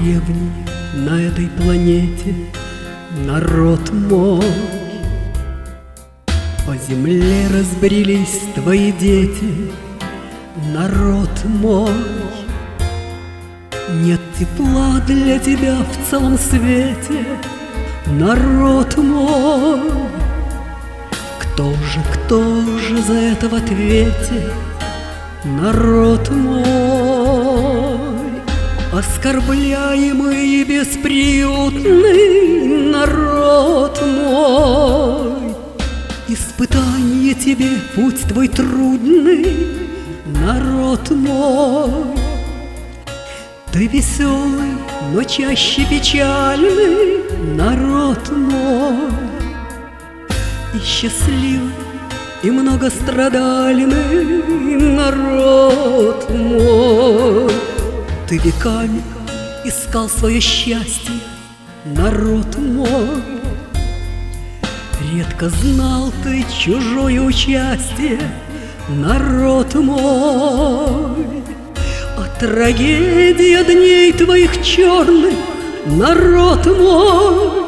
древний на этой планете народ мой. По земле разбрелись твои дети, народ мой. Нет тепла для тебя в целом свете, народ мой. Кто же за это в ответе, народ мой? Оскорбляемый и бесприютный народ мой. Испытание тебе, путь твой трудный, народ мой. Ты веселый, но чаще печальный, народ мой. И счастливый, и многострадальный, народ мой. Ты веками искал свое счастье, народ мой. Редко знал ты чужое участие, народ мой. А трагедия дней твоих черных, народ мой,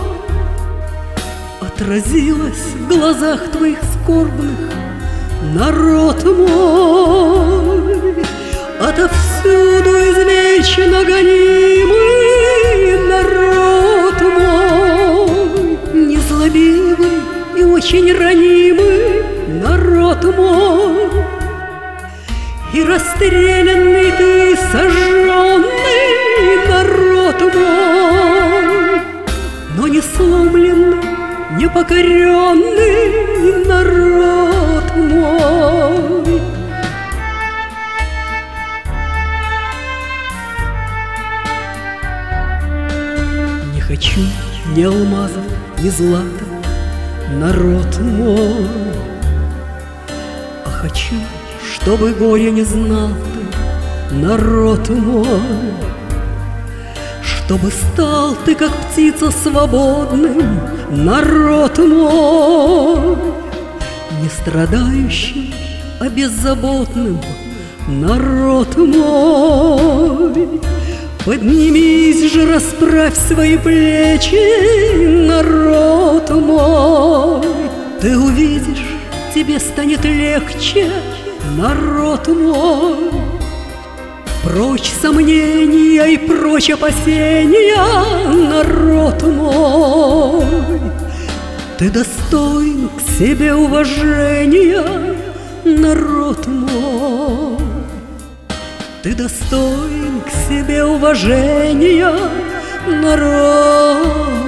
отразилась в глазах твоих скорбных, народ мой. Отовсюду извечно гонимый, народ мой. Незлобивый и очень ранимый, народ мой. И расстрелянный ты, сожженный, народ мой. Но не сломленный, не покоренный, народ мой. Не хочу ни алмазов, ни злата, народ мой. А хочу, чтобы горя не знал ты, народ мой. Чтобы стал ты, как птица, свободным, народ мой. Не страдающим, а беззаботным, народ мой. Поднимись же, расправь свои плечи, народ мой. Ты увидишь, тебе станет легче, народ мой. Прочь сомнения и прочь опасения, народ мой. Ты достоин к себе уважения, народ мой. Ты достоин к себе уважения, народ